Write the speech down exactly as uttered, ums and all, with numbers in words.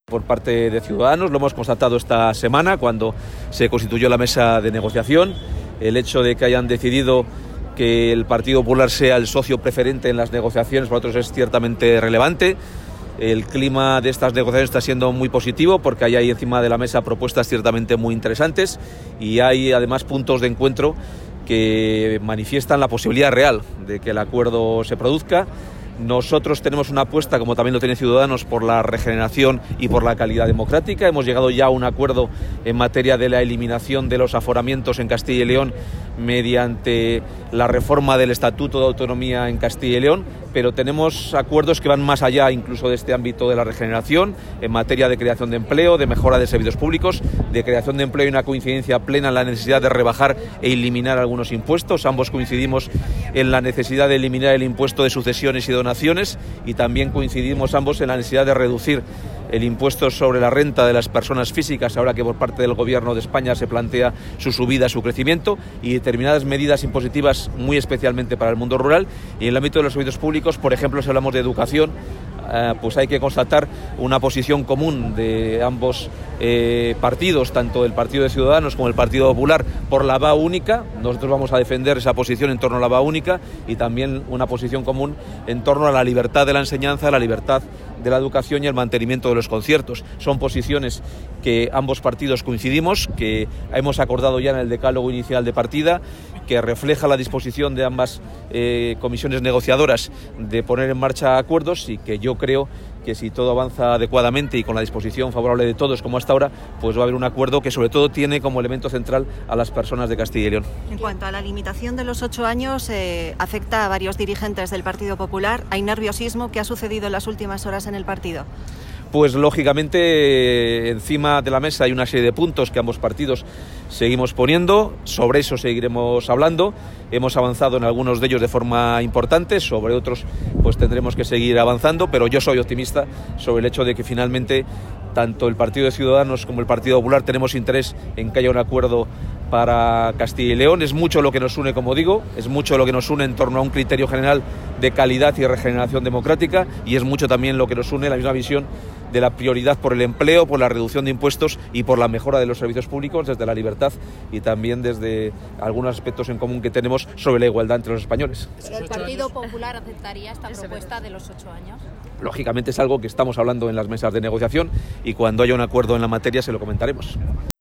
Por parte de Ciudadanos, lo hemos constatado esta semana cuando se constituyó la mesa de negociación. El hecho de que hayan decidido que el Partido Popular sea el socio preferente en las negociaciones para nosotros es ciertamente relevante. El clima de estas negociaciones está siendo muy positivo porque hay ahí encima de la mesa propuestas ciertamente muy interesantes y hay además puntos de encuentro que manifiestan la posibilidad real de que el acuerdo se produzca. Nosotros tenemos una apuesta, como también lo tiene Ciudadanos, por la regeneración y por la calidad democrática. Hemos llegado ya a un acuerdo en materia de la eliminación de los aforamientos en Castilla y León mediante la reforma del Estatuto de Autonomía en Castilla y León, pero tenemos acuerdos que van más allá incluso de este ámbito de la regeneración, en materia de creación de empleo, de mejora de servicios públicos, de creación de empleo y una coincidencia plena en la necesidad de rebajar e eliminar algunos impuestos. Ambos coincidimos en la necesidad de eliminar el impuesto de sucesiones y donaciones y también coincidimos ambos en la necesidad de reducir el impuesto sobre la renta de las personas físicas, ahora que por parte del Gobierno de España se plantea su subida, su crecimiento, y determinadas medidas impositivas muy especialmente para el mundo rural. Y en el ámbito de los servicios públicos, por ejemplo, si hablamos de educación, eh, pues hay que constatar una posición común de ambos eh, partidos, tanto el Partido de Ciudadanos como el Partido Popular, por la V A única. Nosotros vamos a defender esa posición en torno a la V A única y también una posición común en torno a la libertad de la enseñanza, la libertad de la educación y el mantenimiento de los conciertos. Son posiciones que ambos partidos coincidimos, que hemos acordado ya en el decálogo inicial de partida, que refleja la disposición de ambas eh, comisiones negociadoras de poner en marcha acuerdos y que yo creo que si todo avanza adecuadamente y con la disposición favorable de todos como hasta ahora, pues va a haber un acuerdo que sobre todo tiene como elemento central a las personas de Castilla y León. En cuanto a la limitación de los ocho años, eh, afecta a varios dirigentes del Partido Popular. ¿Hay nerviosismo? ¿Qué ha sucedido en las últimas horas en el partido? Pues lógicamente encima de la mesa hay una serie de puntos que ambos partidos seguimos poniendo, sobre eso seguiremos hablando. Hemos avanzado en algunos de ellos de forma importante, sobre otros pues tendremos que seguir avanzando, pero yo soy optimista sobre el hecho de que finalmente tanto el Partido de Ciudadanos como el Partido Popular tenemos interés en que haya un acuerdo para Castilla y León. Es mucho lo que nos une, como digo, es mucho lo que nos une en torno a un criterio general de calidad y regeneración democrática y es mucho también lo que nos une la misma visión de la prioridad por el empleo, por la reducción de impuestos y por la mejora de los servicios públicos desde la libertad y también desde algunos aspectos en común que tenemos sobre la igualdad entre los españoles. ¿El Partido Popular aceptaría esta propuesta de los ocho años? Lógicamente es algo que estamos hablando en las mesas de negociación y cuando haya un acuerdo en la materia se lo comentaremos.